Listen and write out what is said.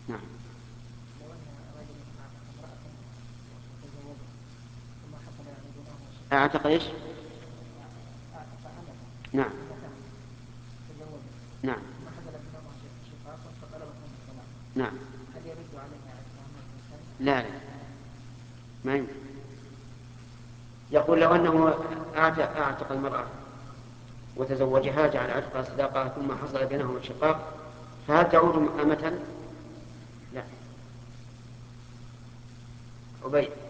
نعم. لو أن رجل أعتق امرأة وتزوجها ثم حصل يعني بينهما شقاق. أعتق إيش؟ أعتق أمة نعم. أمة تزوجها نعم. ثم حصل بينهما شقاق فطلبت منه الطلاق، نعم. هل يرد عليها عتقها مرة ثانية؟ لا لا، ما يمكن. يقول لو أنه أعتق المرأة وتزوجها جعل عتقها صداقها ثم حصل بينهما شقاق، فهل تعود أمة؟ لا. عبيد.